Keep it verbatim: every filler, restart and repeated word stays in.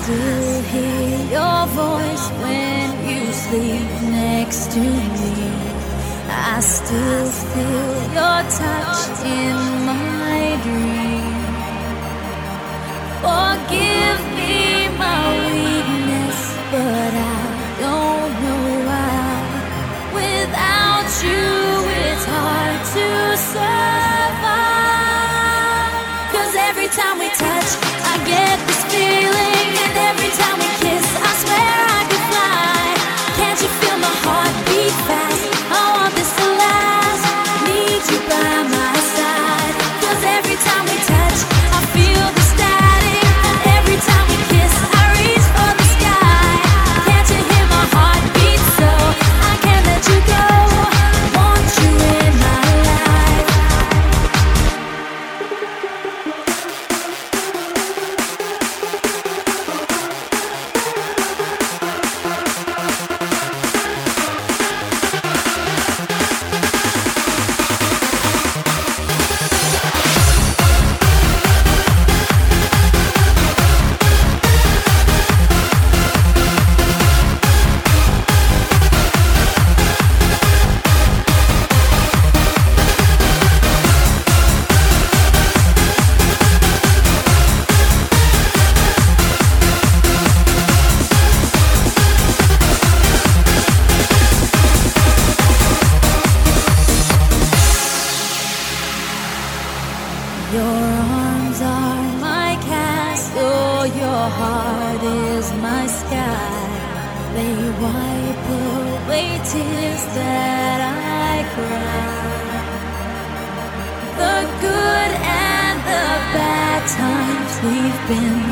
still hear your voice when you sleep next to me. I still feel your touch in my dream. Forgive me my weakness, but I don't know why. Without you, it's hard to survive. 'Cause every time we touch, I get this feeling, and every time we kiss, I swear I could fly. Can't you feel my heart beat fast? I want this to last. Need you by my side. 'Cause every time we touch, I feel the static, and every time we kiss, I reach for the sky. Can't you hear my heart beat so? I can't let you go. Want you in my life. Your arms are my castle, your heart is my sky. They wipe away tears that I cry. The good and the bad times we've been